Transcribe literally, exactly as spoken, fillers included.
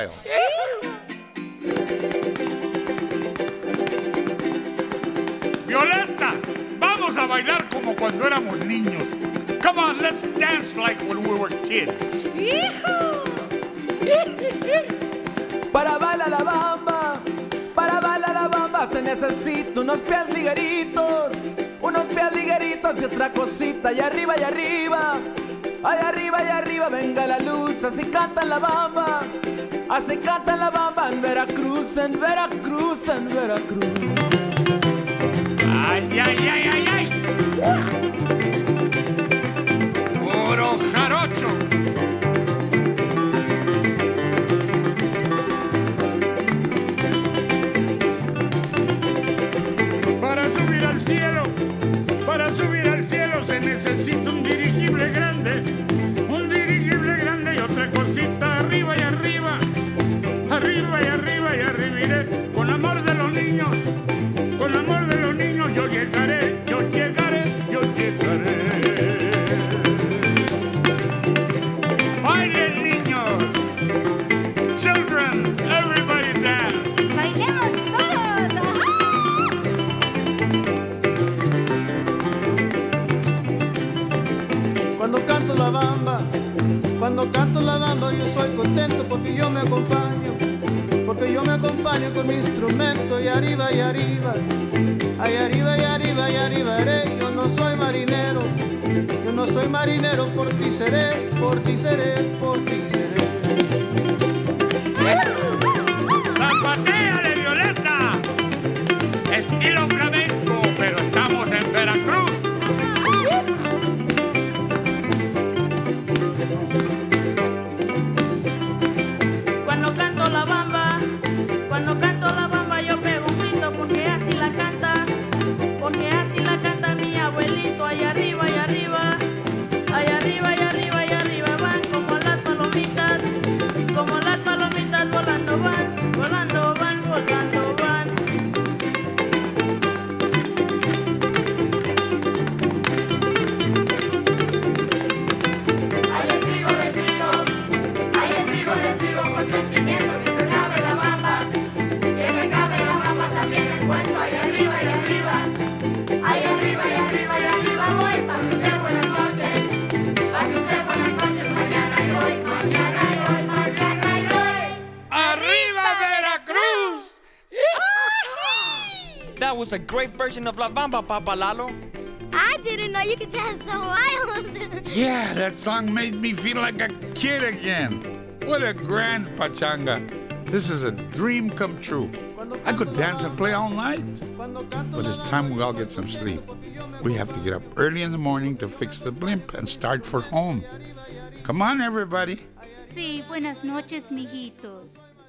Violeta, vamos a bailar como cuando éramos niños. Come on, let's dance like when we were kids. Para bailar la bamba, para bailar la bamba se necesita unos pies ligeritos, unos pies ligeritos y otra cosita. Y arriba, y arriba, ay arriba, y arriba, venga la luz. Así cantan la bamba, así cantan la bamba en Veracruz, en Veracruz, en Veracruz. Ay, ay, ay, ay, ay. Puro jarocho. Para subir al cielo, para subir al cielo se necesita un dirigible grande, un dirigible grande y otra cosita arriba y arriba, arriba y arriba y arribiré con amor de los niños. Con amor de los niños yo llegaré, yo llegaré, yo llegaré. ¡Bailen, niños! Children, everybody dance. ¡Bailemos todos! ¡Ajá! Cuando canto la bamba, cuando canto la bamba yo soy contento porque yo me acompaño, porque yo me acompaño con mi instrumento y arriba y arriba, ay arriba y arriba y arriba haré. Yo no soy marinero, yo no soy marinero, por ti seré, por ti seré, por ti seré. ¡Zapatéale, Violeta! Estilo flamenco, pero estamos en Veracruz. Cuando canto la bamba, cuando canto la bamba yo pego un grito porque así la canta, porque así la canta mi abuelito. Allá arriba y arriba, allá arriba y arriba y arriba van como las palomitas, como las palomitas volando van, volando van, volando van. Ahí les digo, les digo, ahí les digo, les digo con sentimiento que se cabe la bamba, que se cabe la bamba también el cuento. Ahí arriba y arriba, ahí arriba y arriba y arriba voy. Pase usted buenas noches, pase usted buenas noches, mañana y hoy, mañana y hoy, mañana y hoy. ¡Arriba, Veracruz! That was a great version of La Bamba, Papa Lalo. I didn't know you could dance so wild. Yeah, that song made me feel like a kid again. What a grand pachanga. This is a dream come true. I could dance and play all night. But it's time we all get some sleep. We have to get up early in the morning to fix the blimp and start for home. Come on, everybody. Sí, buenas noches, mijitos.